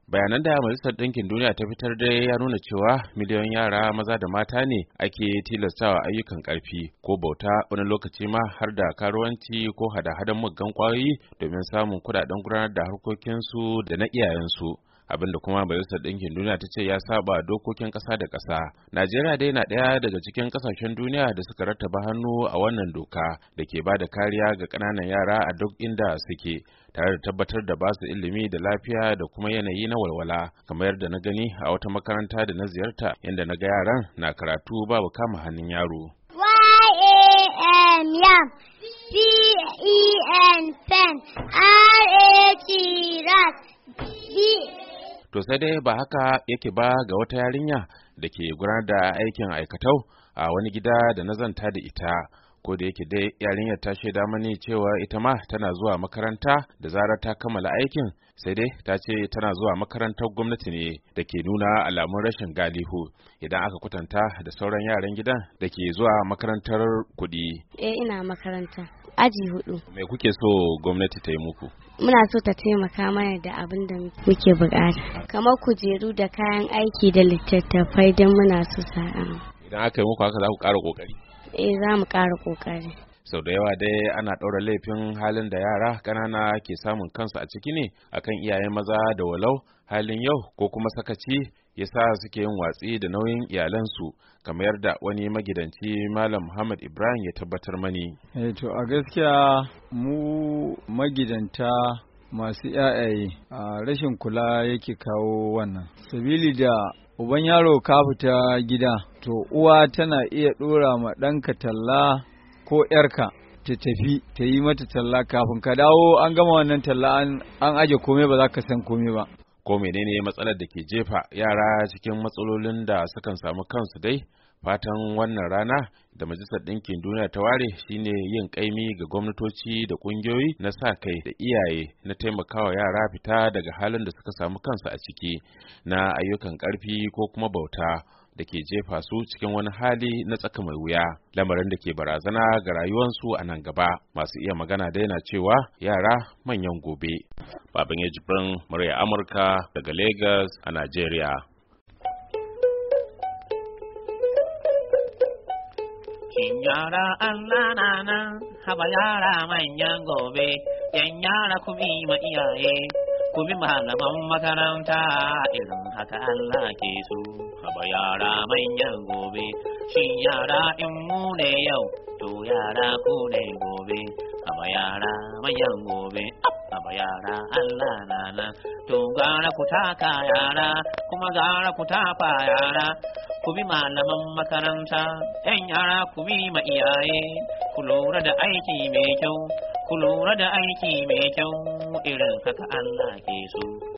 Bayanan da Majalisar Ɗinkin Duniya ta fitar dai ya nuna cewa miliyoyin yara maza da mata ne ake tilastawa ayyukan ƙarfi ko bauta, wani lokaci ma har da karuwanci ko hada-hadan muggan ƙwayoyi domin samun kuɗaɗen gudanar da harkokinsu da na iyayensu. Abinda kuma Majalisar Ɗinkin Duniya ta ce ya saba dokokin ƙasa da ƙasa. Najeriya dai na ɗaya daga cikin ƙasashen duniya da suka rattaba hannu a wannan doka da ke ba da kariya ga ƙananan yara a duk inda suke, tare da tabbatar da basu ilimi da lafiya da kuma yanayi na walwala, kamar yadda na gani a wata makaranta da na ziyarta, inda na ga yaran na karatu babu kama hannun yaro. Yam, P-E-N, pen, R-A-T, rat, To sai dai ba haka yake ba ga wata yarinya da ke gudanar da aikin aikatau a wani gida da na zanta da ita, ko da yake dai yarinyar ta shaida mani cewa ita ma tana zuwa makaranta da zarar ta kammala aikin, sai dai ta ce tana zuwa makarantar gwamnati ne da ke nuna alamun rashin galihu idan aka kwatanta da sauran yaran gidan da ke zuwa makarantar kuɗi. Ina makaranta aji 4. Me kuke so gwamnati ta yi muku? Muna so ta taimaka mana da abin da muke bukata, kamar kujeru da kayan aiki da littattafai don muna so sa'a. Idan aka yi muku haka za ku ƙara ƙoƙari? Za mu ƙara ƙoƙari. Sau da yawa dai ana ɗaura laifin halin da yara ƙanana ke samun kansu a ciki ne akan iyaye maza da walau halin yau ko kuma sakaci yasa suke yin watsi da nauyin iyalansu, kamar yadda wani magidanci Malam Muhammad Ibrahim ya tabbatar mani. To a gaskiya mu magidanta masu yayaye a rashin kula yake kawo wannan. Sabili da uban yaro ka fita gida, to uwa tana iya ɗora ma ɗanka talla ko ‘yarka ta tafi ta yi mata talla, kafin ka dawo an gama wannan talla an aje komai, ba za ka san komai ba. Ko menene matsalar da ke jefa yara cikin matsalolin da sukan samu kansu dai? Fatan wannan rana da Majalisar Ɗinkin Duniya ta ware shine yin ƙaimi ga gwamnatoci da ƙungiyoyi na sa kai da iyaye na taimakawa yara fita daga halin da suka samu kansu a ciki na ayyukan ƙarfi ko kuma bauta da ke jefa su cikin wani hali na tsaka mai wuya, lamarin da ke barazana ga rayuwarsu a nan gaba. Masu iya magana dai na cewa yara manyan gobe. Babangida Jibrin, murya Amurka daga Lagos a Najeriya. Shin yara Allah na nan, haba yara manyan gobe, yan yara ku bi ma iyaye, ku bi malaman makaranta, irin haka Allah ke so. Haba yara manyan gobe, shin yara in mu ne yau, to yara ku ne gobe. Haba yara manyan gobe, haba yara Allah na nan, to gara ku taka yara, kuma gara ku tafa yara. Ku bi malaman makaranta, ‘yan yara ku bi ma iyaye, ku lura da aiki mai kyau, ku lura da aiki mai kyau, irin haka Allah ke so.